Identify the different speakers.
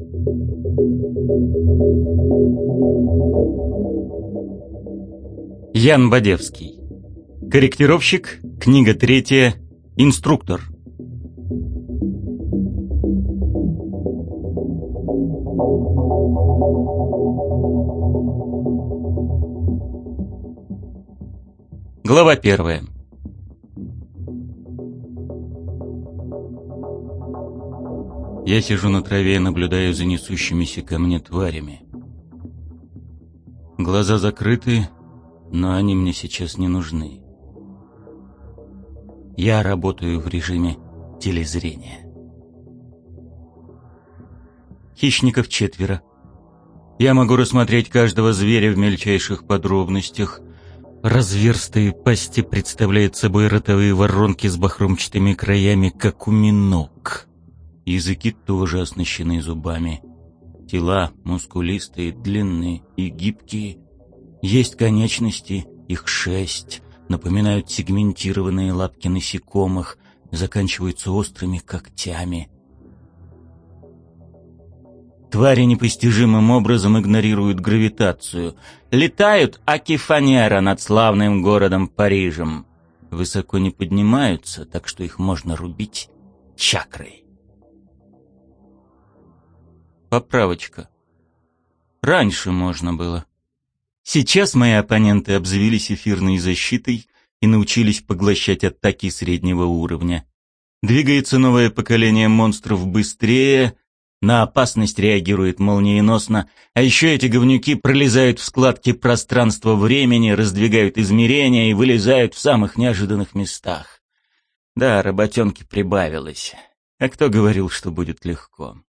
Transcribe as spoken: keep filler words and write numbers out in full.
Speaker 1: Ян Бадевский. Корректировщик. Книга третья. Инструктор. Глава первая. Я сижу на траве и наблюдаю за несущимися ко мне тварями. Глаза закрыты, но они мне сейчас не нужны. Я работаю в режиме телезрения. Хищников четверо. Я могу рассмотреть каждого зверя в мельчайших подробностях. Разверстые пасти представляют собой ротовые воронки с бахромчатыми краями, как у миног. Языки тоже оснащены зубами. Тела мускулистые, длинные и гибкие. Есть конечности, их шесть, напоминают сегментированные лапки насекомых, заканчиваются острыми когтями. Твари непостижимым образом игнорируют гравитацию. Летают аки фанера над славным городом Парижем. Высоко не поднимаются, так что их можно рубить чакрой. Поправочка. Раньше можно было. Сейчас мои оппоненты обзавелись эфирной защитой и научились поглощать атаки среднего уровня. Двигается новое поколение монстров быстрее, на опасность реагирует молниеносно, а еще эти говнюки пролезают в складки пространства-времени, раздвигают измерения и вылезают в самых неожиданных местах. Да, работенки прибавилось. А кто говорил, что будет легко?